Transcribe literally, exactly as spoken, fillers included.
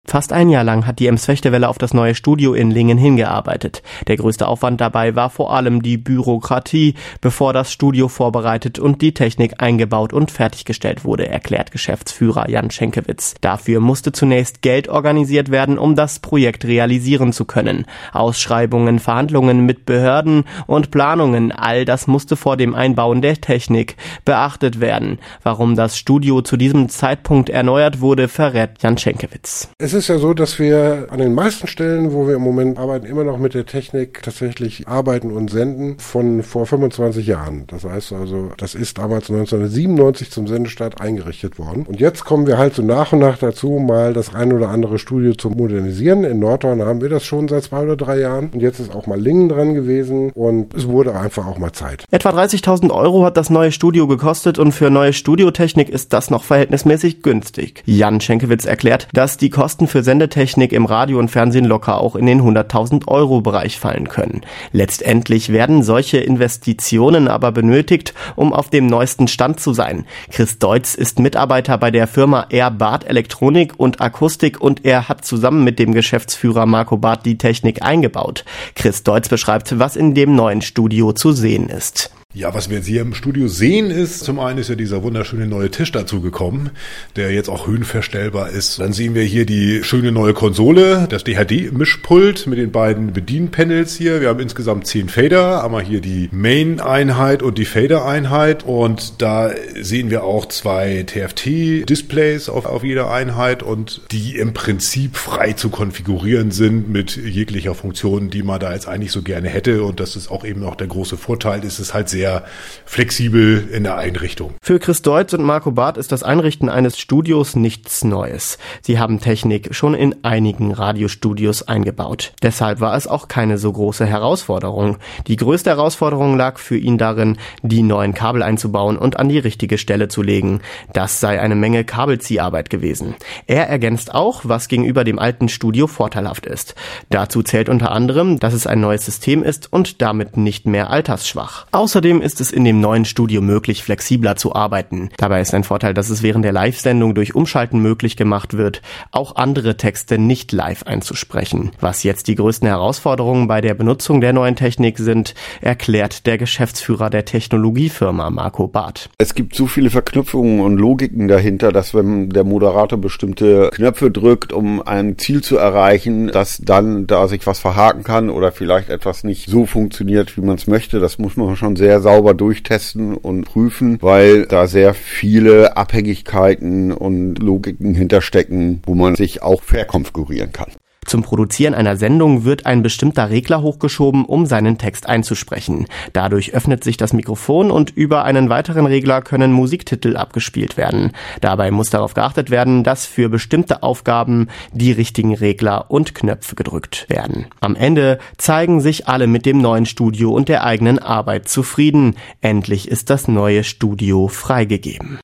Fast ein Jahr lang hat die Ems-Fechtewelle auf das neue Studio in Lingen hingearbeitet. Der größte Aufwand dabei war vor allem die Bürokratie, bevor das Studio vorbereitet und die Technik eingebaut und fertiggestellt wurde, erklärt Geschäftsführer Jan Schenkewitz. Dafür musste zunächst Geld organisiert werden, um das Projekt realisieren zu können. Ausschreibungen, Verhandlungen mit Behörden und Planungen, all das musste vor dem Einbauen der Technik beachtet werden. Warum das Studio zu diesem Zeitpunkt erneuert wurde, verrät Jan Schenkewitz. Es ist ja so, dass wir an den meisten Stellen, wo wir im Moment arbeiten, immer noch mit der Technik tatsächlich arbeiten und senden von vor fünfundzwanzig Jahren. Das heißt also, das ist damals neunzehnhundertsiebenundneunzig zum Sendestart eingerichtet worden. Und jetzt kommen wir halt so nach und nach dazu, mal das ein oder andere Studio zu modernisieren. In Nordhorn haben wir das schon seit zwei oder drei Jahren. Und jetzt ist auch mal Lingen dran gewesen und es wurde einfach auch mal Zeit. Etwa dreißigtausend Euro hat das neue Studio gekostet und für neue Studiotechnik ist das noch verhältnismäßig günstig. Jan Schenkewitz erklärt, dass die Kosten für Sendetechnik im Radio und Fernsehen locker auch in den hunderttausend Euro Bereich fallen können. Letztendlich werden solche Investitionen aber benötigt, um auf dem neuesten Stand zu sein. Chris Deutz ist Mitarbeiter bei der Firma R. Barth Elektronik und Akustik und er hat zusammen mit dem Geschäftsführer Marco Barth die Technik eingebaut. Chris Deutz beschreibt, was in dem neuen Studio zu sehen ist. Ja, was wir jetzt hier im Studio sehen ist, zum einen ist ja dieser wunderschöne neue Tisch dazu gekommen, der jetzt auch höhenverstellbar ist. Dann sehen wir hier die schöne neue Konsole, das D H D-Mischpult mit den beiden Bedienpanels hier. Wir haben insgesamt zehn Fader, einmal hier die Main-Einheit und die Fader-Einheit und da sehen wir auch zwei T F T-Displays auf, auf jeder Einheit und die im Prinzip frei zu konfigurieren sind mit jeglicher Funktion, die man da jetzt eigentlich so gerne hätte und das ist auch eben auch der große Vorteil, ist es halt sehr sehr flexibel in der Einrichtung. Für Chris Deutz und Marco Barth ist das Einrichten eines Studios nichts Neues. Sie haben Technik schon in einigen Radiostudios eingebaut. Deshalb war es auch keine so große Herausforderung. Die größte Herausforderung lag für ihn darin, die neuen Kabel einzubauen und an die richtige Stelle zu legen. Das sei eine Menge Kabelzieharbeit gewesen. Er ergänzt auch, was gegenüber dem alten Studio vorteilhaft ist. Dazu zählt unter anderem, dass es ein neues System ist und damit nicht mehr altersschwach. Außerdem ist es in dem neuen Studio möglich, flexibler zu arbeiten. Dabei ist ein Vorteil, dass es während der Live-Sendung durch Umschalten möglich gemacht wird, auch andere Texte nicht live einzusprechen. Was jetzt die größten Herausforderungen bei der Benutzung der neuen Technik sind, erklärt der Geschäftsführer der Technologiefirma Marco Barth. Es gibt so viele Verknüpfungen und Logiken dahinter, dass wenn der Moderator bestimmte Knöpfe drückt, um ein Ziel zu erreichen, dass dann da sich was verhaken kann oder vielleicht etwas nicht so funktioniert, wie man es möchte. Das muss man schon sehr sauber durchtesten und prüfen, weil da sehr viele Abhängigkeiten und Logiken hinterstecken, wo man sich auch verkonfigurieren kann. Zum Produzieren einer Sendung wird ein bestimmter Regler hochgeschoben, um seinen Text einzusprechen. Dadurch öffnet sich das Mikrofon und über einen weiteren Regler können Musiktitel abgespielt werden. Dabei muss darauf geachtet werden, dass für bestimmte Aufgaben die richtigen Regler und Knöpfe gedrückt werden. Am Ende zeigen sich alle mit dem neuen Studio und der eigenen Arbeit zufrieden. Endlich ist das neue Studio freigegeben.